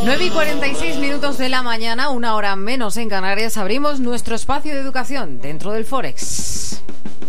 9:46 de la mañana, una hora menos en Canarias, abrimos nuestro espacio de educación dentro del Forex.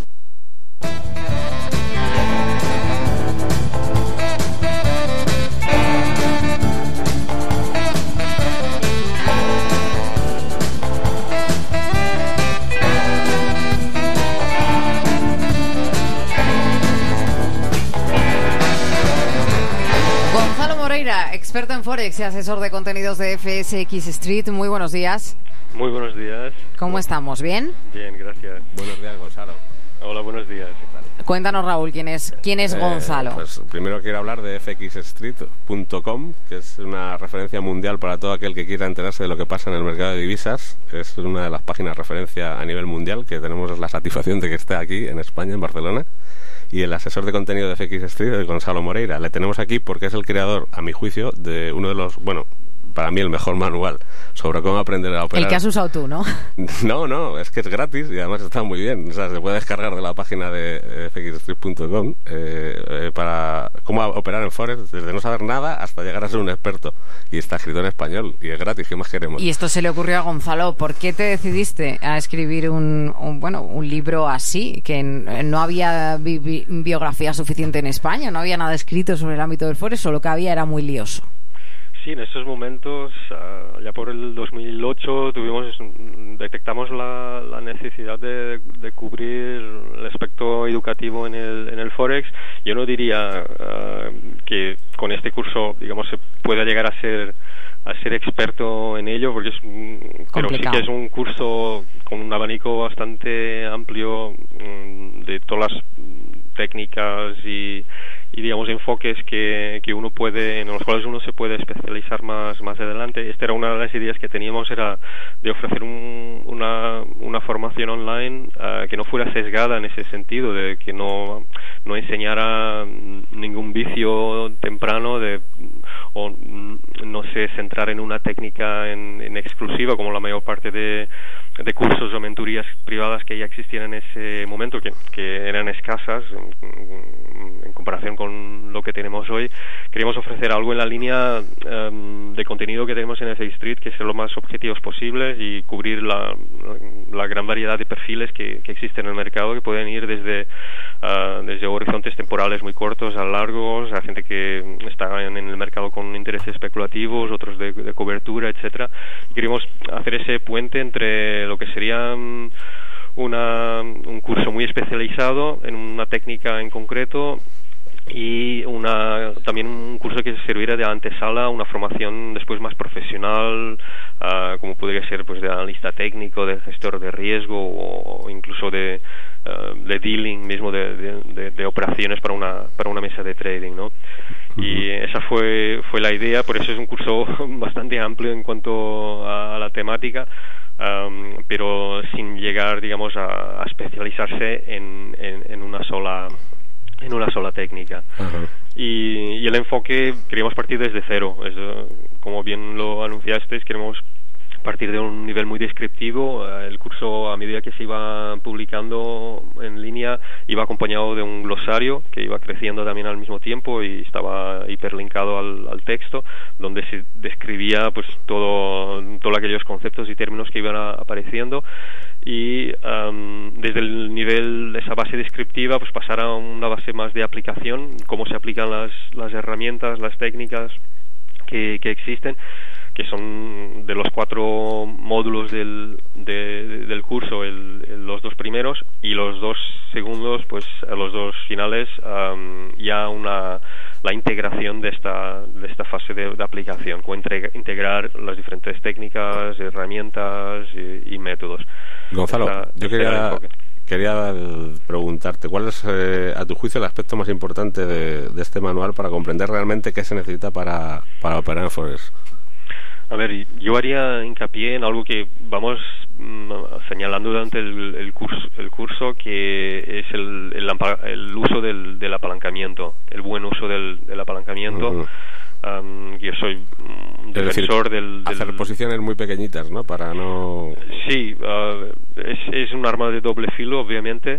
Gonzalo Moreira, experto en Forex y asesor de contenidos de FSX Street. Muy buenos días. Muy buenos días. ¿Cómo estamos? ¿Bien? Bien, gracias. Buenos días, Gonzalo. Hola, buenos días. Cuéntanos, Raúl, ¿quién es Gonzalo? Pues primero quiero hablar de fxstreet.com, que es una referencia mundial para todo aquel que quiera enterarse de lo que pasa en el mercado de divisas. Es una de las páginas de referencia a nivel mundial, que tenemos la satisfacción de que esté aquí en España, en Barcelona. Y el asesor de contenido de FX Street es Gonzalo Moreira. Le tenemos aquí porque es el creador, a mi juicio, de uno de los, para mí el mejor manual sobre cómo aprender a operar. El que has usado tú, ¿no? No, es que es gratis y además está muy bien. O sea, se puede descargar de la página de fxstreet.com para cómo operar en Forex desde no saber nada hasta llegar a ser un experto. Y está escrito en español y es gratis. ¿Qué más queremos? Y esto se le ocurrió a Gonzalo. ¿Por qué te decidiste a escribir un libro así? Que no había biografía suficiente en España, no había nada escrito sobre el ámbito del Forex, solo que había era muy lioso. Sí, en estos momentos, ya por el 2008, detectamos la necesidad de cubrir el aspecto educativo en el Forex. Yo no diría que con este curso, digamos, se pueda llegar a ser experto en ello, porque pero sí que es un curso con un abanico bastante amplio de todas las técnicas y digamos enfoques que uno puede, en los cuales uno se puede especializar más adelante. Esta era una de las ideas que teníamos, era de ofrecer una formación online que no fuera sesgada en ese sentido, de que no enseñara ningún vicio temprano o no se centrar en una técnica en exclusiva, como la mayor parte de cursos o mentorías privadas que ya existían en ese momento, que eran escasas en comparación con lo que tenemos hoy. Queríamos ofrecer algo en la línea de contenido que tenemos en FX Street, que sea lo más objetivos posibles y cubrir la gran variedad de perfiles que existen en el mercado, que pueden ir desde horizontes temporales muy cortos a largos, a gente que está en el mercado con intereses especulativos, otros de cobertura, etcétera. Y queríamos hacer ese puente entre lo que sería un curso muy especializado en una técnica en concreto y también un curso que serviría de antesala, una formación después más profesional, como podría ser pues de analista técnico, de gestor de riesgo o incluso de dealing mismo, de operaciones para una mesa de trading, ¿no? Y esa fue la idea. Por eso es un curso bastante amplio en cuanto a la temática, pero sin llegar, digamos, a especializarse en una sola técnica. Y el enfoque queríamos partir desde cero. Como bien lo anunciasteis, queremos partir de un nivel muy descriptivo. El curso, a medida que se iba publicando en línea, iba acompañado de un glosario que iba creciendo también al mismo tiempo y estaba hiperlinkado al texto, donde se describía pues todos aquellos conceptos y términos que iban apareciendo, y desde el nivel de esa base descriptiva pues pasar a una base más de aplicación, cómo se aplican las herramientas, las técnicas que existen, que son de los 4 módulos del curso, los 2 primeros, y los 2 segundos, pues los 2 finales, ya la integración de esta fase de aplicación, como integrar las diferentes técnicas, herramientas y métodos. Gonzalo, yo quería preguntarte, ¿cuál es, a tu juicio, el aspecto más importante de este manual para comprender realmente qué se necesita para operar en Forex? A ver, yo haría hincapié en algo que vamos señalando durante el curso, que es el uso del apalancamiento, el buen uso del apalancamiento. Yo soy un defensor del hacer posiciones muy pequeñitas, ¿no? Para no... Sí, es un arma de doble filo, obviamente,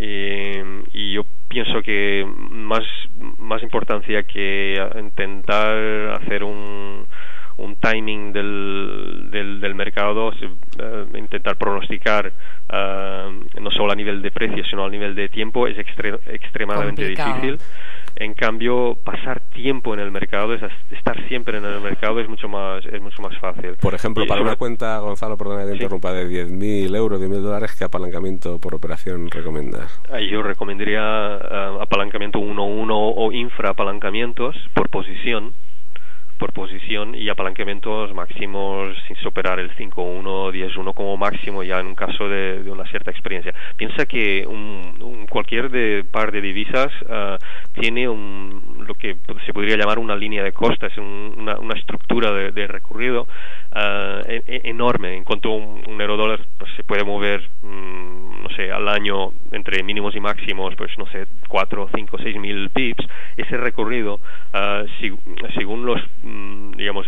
y yo pienso que más importancia que intentar hacer timing del mercado, intentar pronosticar no solo a nivel de precio sino a nivel de tiempo es extremadamente difícil. En cambio, pasar tiempo en el mercado, estar siempre en el mercado es mucho más fácil. Por ejemplo, para una cuenta, Gonzalo, perdona que te interrumpa, de 10.000 euros, 10.000 dólares, ¿qué apalancamiento por operación recomiendas? Yo recomendaría apalancamiento 1-1 o infraapalancamientos por posición y apalancamientos máximos sin superar el 5-1, 10-1 como máximo, ya en un caso de una cierta experiencia. Piensa que cualquier par de divisas tiene lo que se podría llamar una línea de costas, una estructura de recorrido enorme. En cuanto a un euro-dólar, pues se puede mover no sé, al año entre mínimos y máximos, pues no sé, 4, 5, 6 mil pips. Ese recorrido, según los digamos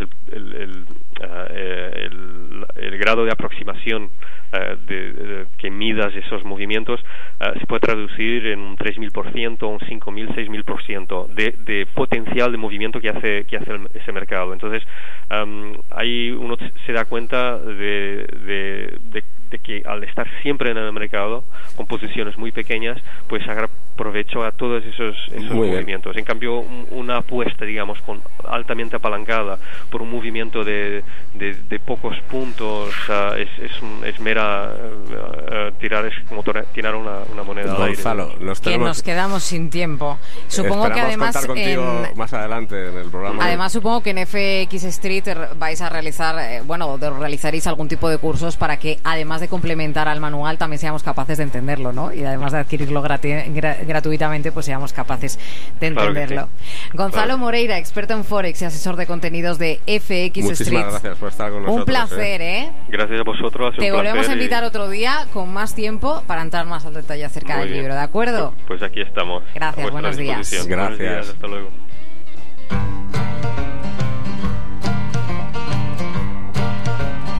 el grado de aproximación que midas esos movimientos, se puede traducir en un 3.000%, un 5.000, 6.000% de potencial de movimiento que hace ese mercado. Entonces, ahí uno se da cuenta de que al estar siempre en el mercado con posiciones muy pequeñas, pues sacar provecho a todos esos movimientos. En cambio, una apuesta, digamos, altamente apalancada por un movimiento de pocos puntos, es mera tirar, es como tirar una moneda Gonzalo, al aire. Que nos quedamos sin tiempo. Supongo que además contar contigo más adelante en el programa. Además, supongo que en FX Street vais a realizar, realizaréis algún tipo de cursos para que, además de complementar al manual, también seamos capaces de entenderlo, ¿no? Y además de adquirirlo gratuitamente, pues seamos capaces de entenderlo. Sí. Gonzalo Moreira, experto en Forex y asesor de contenidos de FX Muchísimas Street. Muchísimas gracias por estar con nosotros. Un placer, Gracias a vosotros. Te volvemos a invitar otro día con más tiempo para entrar más al detalle acerca del libro, ¿de acuerdo? Pues aquí estamos. Gracias, buenos días. Gracias. Buenos días, hasta luego.